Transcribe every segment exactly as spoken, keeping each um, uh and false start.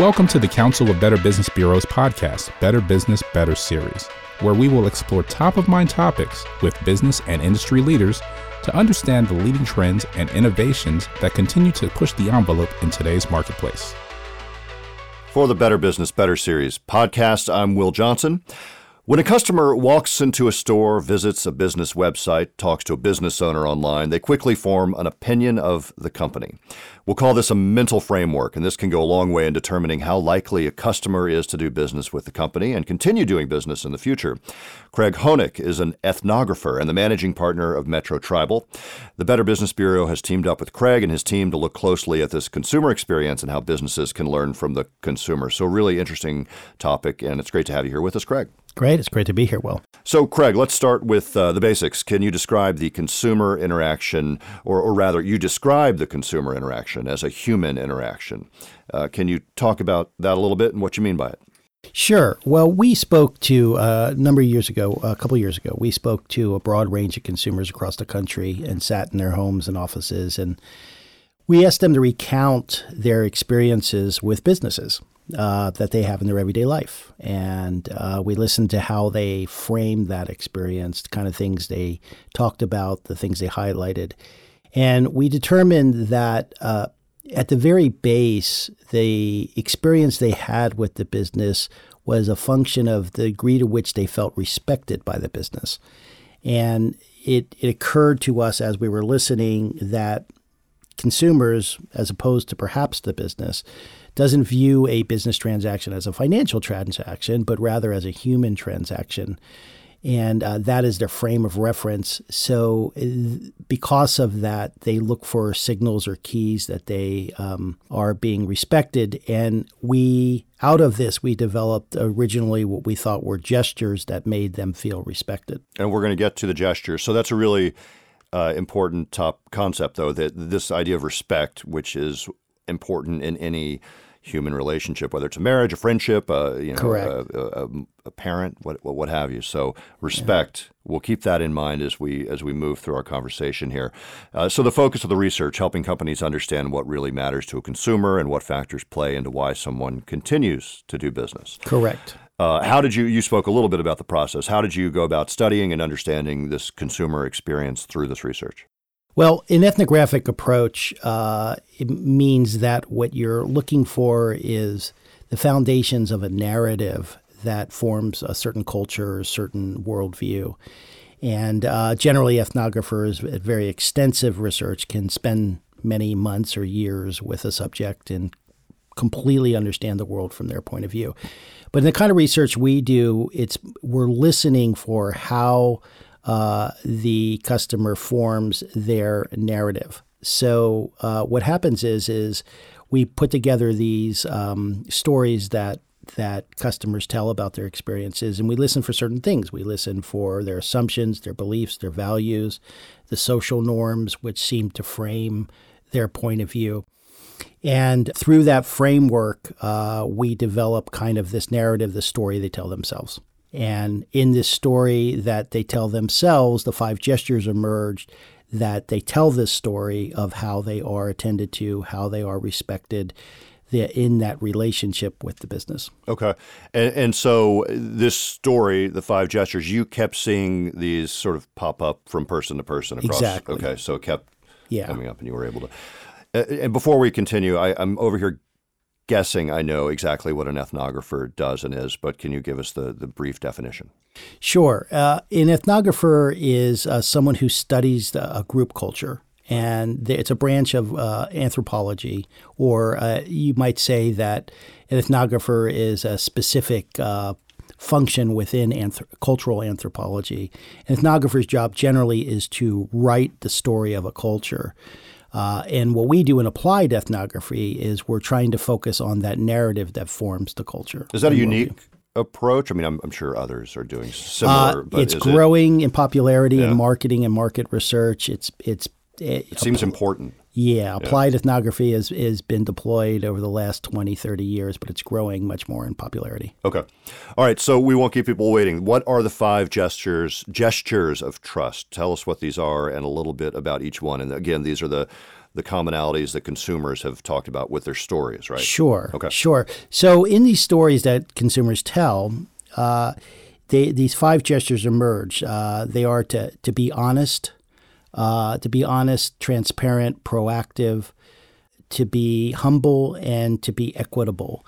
Welcome to the Council of Better Business Bureau's podcast, Better Business, Better Series, where we will explore top-of-mind topics with business and industry leaders to understand the leading trends and innovations that continue to push the envelope in today's marketplace. For the Better Business, Better Series podcast, I'm Will Johnson. When a customer walks into a store, visits a business website, talks to a business owner online, they quickly form an opinion of the company. We'll call this a mental framework, and this can go a long way in determining how likely a customer is to do business with the company and continue doing business in the future. Craig Hoenick is an ethnographer and the managing partner of Metro Tribal. The Better Business Bureau has teamed up with Craig and his team to look closely at this consumer experience and how businesses can learn from the consumer. So really interesting topic, and it's great to have you here with us, Craig. Great. It's great to be here, Will. So, Craig, let's start with uh, the basics. Can you describe the consumer interaction, or, or rather, you describe the consumer interaction as a human interaction. Uh, can you talk about that a little bit and what you mean by it? Sure. Well, we spoke to, uh, a number of years ago, a couple of years ago, we spoke to a broad range of consumers across the country and sat in their homes and offices, and we asked them to recount their experiences with businesses uh, that they have in their everyday life. And uh, we listened to how they framed that experience, the kind of things they talked about, the things they highlighted. And we determined that uh, at the very base, the experience they had with the business was a function of the degree to which they felt respected by the business. And it, it occurred to us as we were listening that consumers, as opposed to perhaps the business, doesn't view a business transaction as a financial transaction, but rather as a human transaction. And uh, that is their frame of reference. So uh, because of that, they look for signals or keys that they um, are being respected. And we, out of this, we developed originally what we thought were gestures that made them feel respected. And we're going to get to the gestures. So that's a really uh, important top concept, though, that this idea of respect, which is important in any human relationship, whether it's a marriage, a friendship, uh, you know, a, a, a parent, what what have you. So respect, yeah. We'll keep that in mind as we as we move through our conversation here. Uh, so the focus of the research, helping companies understand what really matters to a consumer and what factors play into why someone continues to do business. Correct. Uh, how did you, you spoke a little bit about the process. How did you go about studying and understanding this consumer experience through this research? Well, an ethnographic approach uh, it means that what you're looking for is the foundations of a narrative that forms a certain culture, a certain worldview. And uh, generally, ethnographers at very extensive research can spend many months or years with a subject and completely understand the world from their point of view. But in the kind of research we do, it's we're listening for how Uh, the customer forms their narrative. So uh, what happens is is we put together these um, stories that that customers tell about their experiences, and we listen for certain things. We listen for their assumptions, their beliefs, their values, the social norms which seem to frame their point of view. And through that framework, uh, we develop kind of this narrative, the story they tell themselves. And in this story that they tell themselves, the five gestures emerged that they tell this story of how they are attended to, how they are respected in that relationship with the business. Okay. And, and so this story, the five gestures, you kept seeing these sort of pop up from person to person across. Exactly. Okay. So it kept yeah. coming up and you were able to. Uh, and before we continue, I, I'm over here guessing I know exactly what an ethnographer does and is, but can you give us the, the brief definition? Sure. Uh, an ethnographer is uh, someone who studies the, a group culture, and it's a branch of uh, anthropology, or uh, you might say that an ethnographer is a specific uh, function within anth- cultural anthropology. An ethnographer's job generally is to write the story of a culture. Uh, and what we do in applied ethnography is we're trying to focus on that narrative that forms the culture. Is that a unique approach? I mean, I'm, I'm sure others are doing similar. Uh, but it's is growing it, in popularity yeah. in marketing and market research. It's it's It, it seems important. Yeah, applied yeah. ethnography has, has been deployed over the last twenty, thirty years, but it's growing much more in popularity. Okay. All right, so we won't keep people waiting. What are the five gestures gestures of trust? Tell us what these are and a little bit about each one. And again, these are the the commonalities that consumers have talked about with their stories, right? Sure. Okay. Sure. So in these stories that consumers tell, uh, they, these five gestures emerge. Uh, they are to, to be honest, uh, to be honest, transparent, proactive, to be humble, and to be equitable.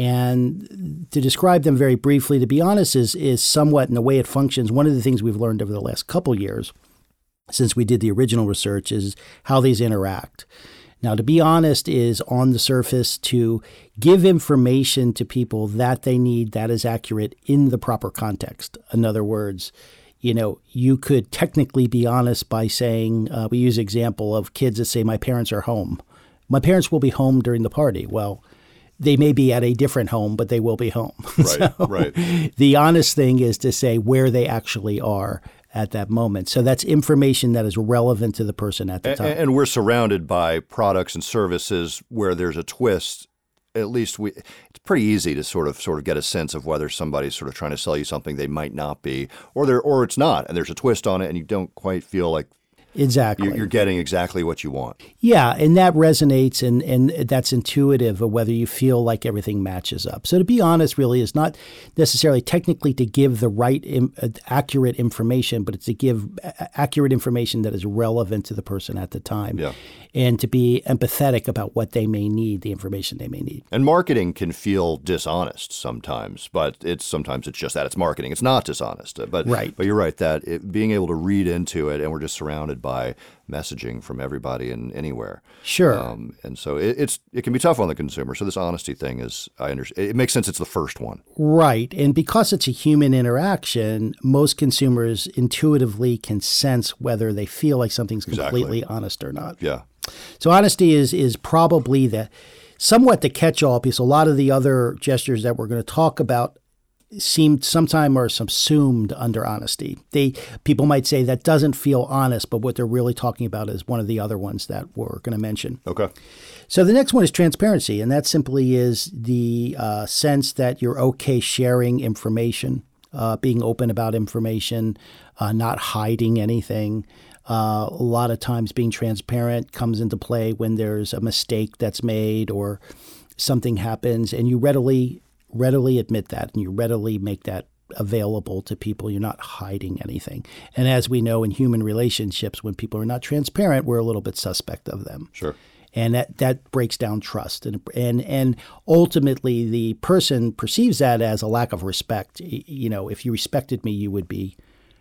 And to describe them very briefly, to be honest, is is somewhat in the way it functions. One of the things we've learned over the last couple years, since we did the original research, is how these interact. Now, to be honest is on the surface to give information to people that they need that is accurate in the proper context. In other words, you know, you could technically be honest by saying, uh, we use example of kids that say, my parents are home. My parents will be home during the party. Well, they may be at a different home, but they will be home. Right, so right. The honest thing is to say where they actually are at that moment. So that's information that is relevant to the person at the time. And, and we're surrounded by products and services where there's a twist. At least we, it's pretty easy to sort of sort of get a sense of whether somebody's sort of trying to sell you something they might not be, or they're or it's not, and there's a twist on it, and you don't quite feel like Exactly. you're getting exactly what you want. Yeah, and that resonates, and, and that's intuitive of whether you feel like everything matches up. So to be honest really is not necessarily technically to give the right, im- accurate information, but it's to give accurate information that is relevant to the person at the time. Yeah. And to be empathetic about what they may need, the information they may need. And marketing can feel dishonest sometimes, but it's sometimes it's just that it's marketing. It's not dishonest. But right. But you're right that it, being able to read into it, and we're just surrounded by messaging from everybody and anywhere. Sure. Um, and so it, it's it can be tough on the consumer. So this honesty thing is, I understand. It makes sense. It's the first one. Right. And because it's a human interaction, most consumers intuitively can sense whether they feel like something's completely Exactly. honest or not. Yeah. So honesty is is probably the somewhat the catch-all, because a lot of the other gestures that we're going to talk about seem sometimes are subsumed under honesty. They people might say that doesn't feel honest, but what they're really talking about is one of the other ones that we're going to mention. Okay. So the next one is transparency, and that simply is the uh, sense that you're okay sharing information, uh, being open about information, uh, not hiding anything. Uh, a lot of times being transparent comes into play when there's a mistake that's made or something happens, and you readily readily admit that and you readily make that available to people. You're not hiding anything. And as we know in human relationships, when people are not transparent, we're a little bit suspect of them. Sure. And that, that breaks down trust. And, and and ultimately, the person perceives that as a lack of respect. You know, if you respected me, you would be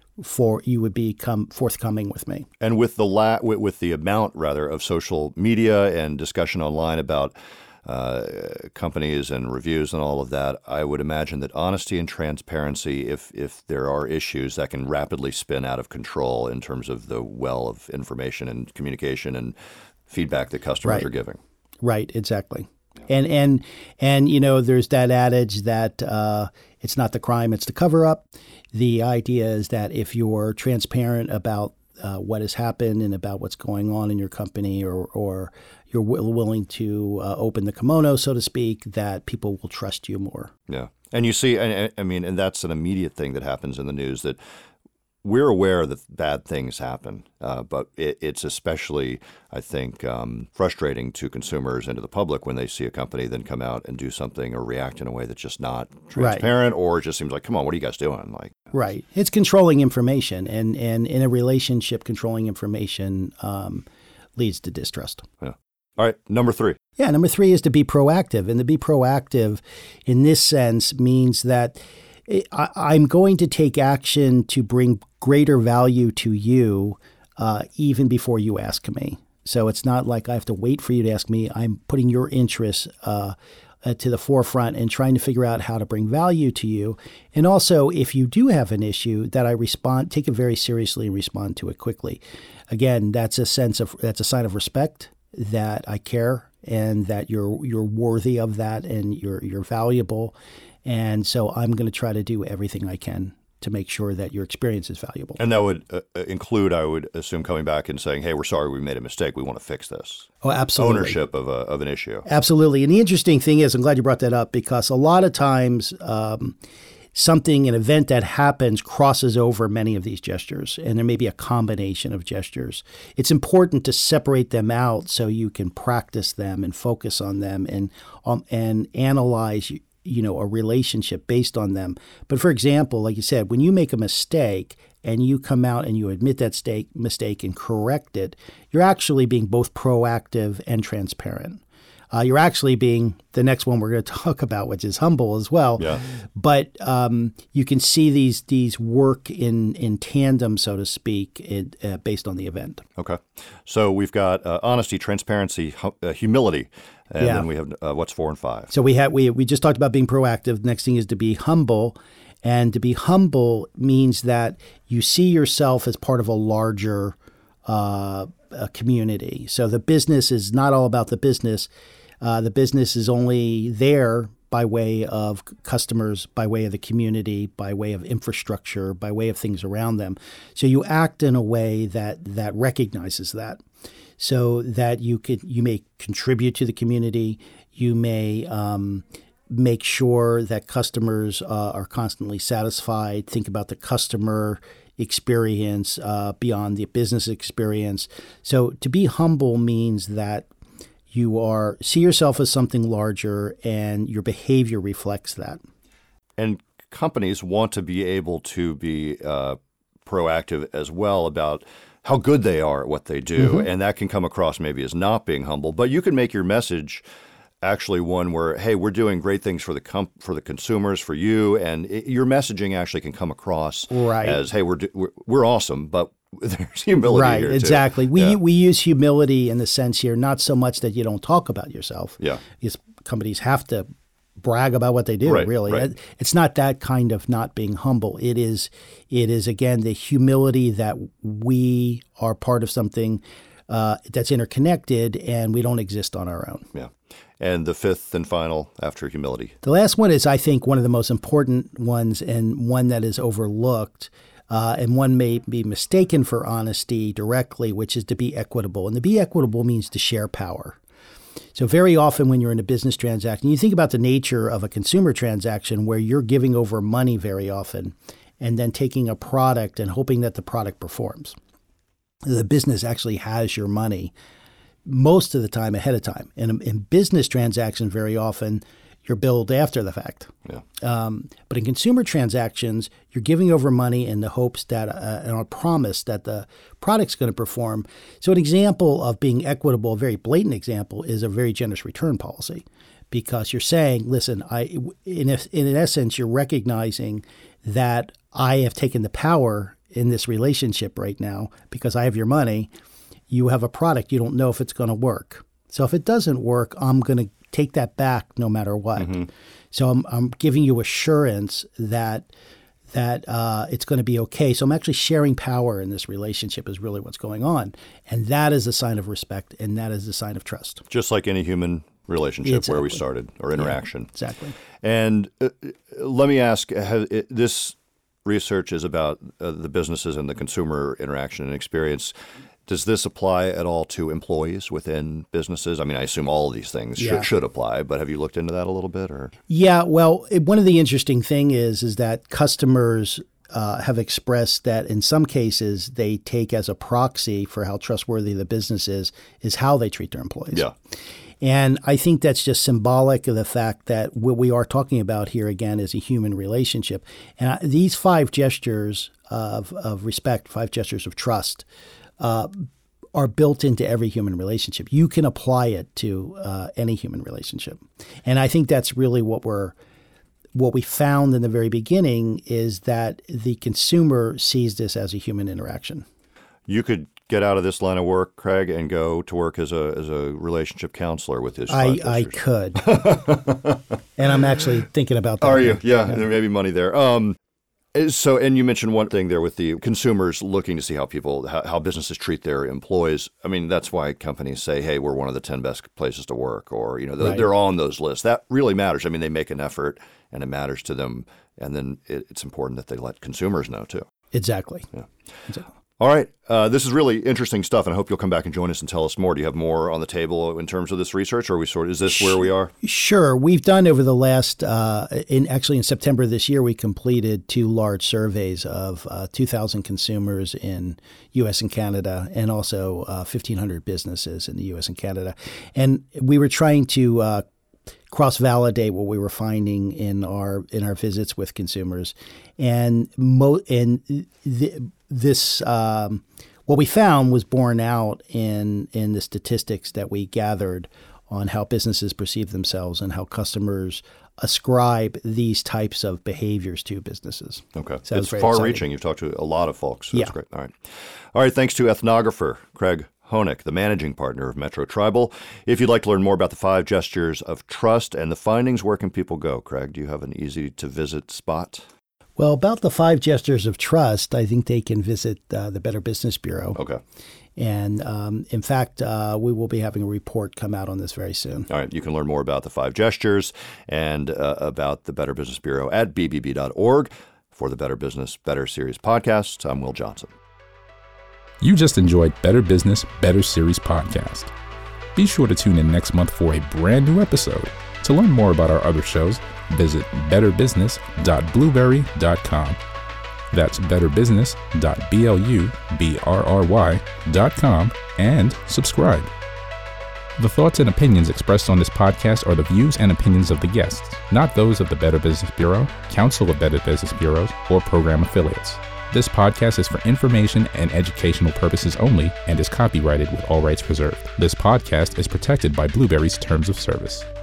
for you would become forthcoming with me. And with the la- with, with the amount rather of social media and discussion online about uh, companies and reviews and all of that, I would imagine that honesty and transparency, if if there are issues, that can rapidly spin out of control in terms of the well of information and communication and feedback that customers Right. are giving. Right, exactly. And and and you know, there's that adage that uh, it's not the crime, it's the cover-up. The idea is that if you're transparent about uh, what has happened and about what's going on in your company, or or you're w- willing to uh, open the kimono, so to speak, that people will trust you more. Yeah. And you see, I, I mean, and that's an immediate thing that happens in the news, that we're aware that bad things happen, uh, but it, it's especially, I think, um, frustrating to consumers and to the public when they see a company then come out and do something or react in a way that's just not transparent, right. Or it just seems like, come on, what are you guys doing? Like, right. It's controlling information, and, and in a relationship, controlling information um, leads to distrust. Yeah. All right, number three. Yeah, number three is to be proactive. And to be proactive in this sense means that I'm going to take action to bring greater value to you uh, even before you ask me. So it's not like I have to wait for you to ask me. I'm putting your interests uh, uh, to the forefront and trying to figure out how to bring value to you. And also, if you do have an issue, that I respond, take it very seriously and respond to it quickly. Again, that's a sense of that's a sign of respect, that I care and that you're you're worthy of that and you're you're valuable. And so I'm going to try to do everything I can to make sure that your experience is valuable. And that would uh, include, I would assume, coming back and saying, hey, we're sorry we made a mistake. We want to fix this. Oh, absolutely. Ownership of, a, of an issue. Absolutely. And the interesting thing is, I'm glad you brought that up, because a lot of times um, something, an event that happens crosses over many of these gestures, and there may be a combination of gestures. It's important to separate them out so you can practice them and focus on them and um, and analyze, you know, a relationship based on them. But for example, like you said, when you make a mistake and you come out and you admit that mistake, mistake and correct it, you're actually being both proactive and transparent. Uh, you're actually being the next one we're going to talk about, which is humble as well. Yeah. But um, you can see these these work in in tandem, so to speak, it, uh, based on the event. Okay. So we've got uh, honesty, transparency, hu- uh, humility, and Yeah. then we have uh, what's four and five. So we had we we just talked about being proactive. The next thing is to be humble, and to be humble means that you see yourself as part of a larger uh, a community. So the business is not all about the business. Uh, the business is only there by way of customers, by way of the community, by way of infrastructure, by way of things around them. So you act in a way that that recognizes that, so that you could you may contribute to the community. You may um, make sure that customers uh, are constantly satisfied. Think about the customer experience uh, beyond the business experience. So to be humble means that you are see yourself as something larger, and your behavior reflects that. And companies want to be able to be uh, proactive as well about how good they are at what they do. Mm-hmm. And that can come across maybe as not being humble, but you can make your message actually one where, hey, we're doing great things for the com- for the consumers, for you, and it, your messaging actually can come across right. as, hey, we're, do- we're we're awesome, but there's humility right, here too. Exactly. We yeah. we use humility in the sense here, not so much that you don't talk about yourself. Yeah. Because companies have to brag about what they do, right, really. Right. It's not that kind of not being humble. It is, it is again, the humility that we are part of something uh, that's interconnected, and we don't exist on our own. Yeah. And the fifth and final after humility. The last one is, I think, one of the most important ones, and one that is overlooked. Uh, and one may be mistaken for honesty directly, which is to be equitable. And to be equitable means to share power. So very often when you're in a business transaction, you think about the nature of a consumer transaction where you're giving over money very often and then taking a product and hoping that the product performs. The business actually has your money most of the time ahead of time. And in business transactions, very often, you're billed after the fact. Yeah. Um, but in consumer transactions, you're giving over money in the hopes that, uh, and a promise that the product's going to perform. So an example of being equitable, a very blatant example, is a very generous return policy, because you're saying, listen, I, in, in essence, you're recognizing that I have taken the power in this relationship right now because I have your money. You have a product. You don't know if it's going to work. So if it doesn't work, I'm going to take that back no matter what. Mm-hmm. So I'm, I'm giving you assurance that that uh, it's going to be okay. So I'm actually sharing power in this relationship is really what's going on. And that is a sign of respect, and that is a sign of trust. Just like any human relationship exactly. where we started, or interaction. Yeah, exactly. And uh, let me ask, has it, this research is about uh, the businesses and the consumer interaction and experience. Does this apply at all to employees within businesses? I mean, I assume all of these things yeah. should, should apply, but have you looked into that a little bit? Or Yeah, well, it, one of the interesting thing is is that customers uh, have expressed that in some cases they take as a proxy for how trustworthy the business is, is how they treat their employees. Yeah. And I think that's just symbolic of the fact that what we are talking about here, again, is a human relationship. And these five gestures of, of respect, five gestures of trust, Uh, are built into every human relationship. You can apply it to uh, any human relationship. And I think that's really what we're what we found in the very beginning is that the consumer sees this as a human interaction. You could get out of this line of work, Craig, and go to work as a as a relationship counselor with his I, five I gestures. could. And I'm actually thinking about that. Are you? Yeah, yeah. There may be money there. Um, So, and you mentioned one thing there with the consumers looking to see how people, how, how businesses treat their employees. I mean, that's why companies say, hey, we're one of the ten best places to work, or, you know, they're, right. they're on those lists. That really matters. I mean, they make an effort and it matters to them. And then it, it's important that they let consumers know too. Exactly. Yeah. Exactly. All right. Uh, this is really interesting stuff, and I hope you'll come back and join us and tell us more. Do you have more on the table in terms of this research, or are we sort of, is this where we are? Sure. We've done over the last, uh, in actually in September this year, we completed two large surveys of uh, two thousand consumers in U S and Canada, and also uh, fifteen hundred businesses in the U S and Canada. And we were trying to uh, cross-validate what we were finding in our in our visits with consumers, and mo- and th- this um, what we found was borne out in in the statistics that we gathered on how businesses perceive themselves and how customers ascribe these types of behaviors to businesses. Okay, So it's far-reaching. You've talked to a lot of folks. So Yeah. That's great. All right, all right. Thanks to ethnographer Craig Hoenick, the managing partner of Metro Tribal. If you'd like to learn more about the five gestures of trust and the findings, where can people go? Craig, do you have an easy-to-visit spot? Well, about the five gestures of trust, I think they can visit uh, the Better Business Bureau. Okay. And um, in fact, uh, we will be having a report come out on this very soon. All right. You can learn more about the five gestures and uh, about the Better Business Bureau at b b b dot org. For the Better Business, Better Series podcast, I'm Will Johnson. You just enjoyed Better Business, Better Series podcast. Be sure to tune in next month for a brand new episode. To learn more about our other shows, visit better business dot blueberry dot com. That's better business dot blueberry dot com and subscribe. The thoughts and opinions expressed on this podcast are the views and opinions of the guests, not those of the Better Business Bureau, Council of Better Business Bureaus, or program affiliates. This podcast is for information and educational purposes only and is copyrighted with all rights reserved. This podcast is protected by Blueberry's Terms of Service.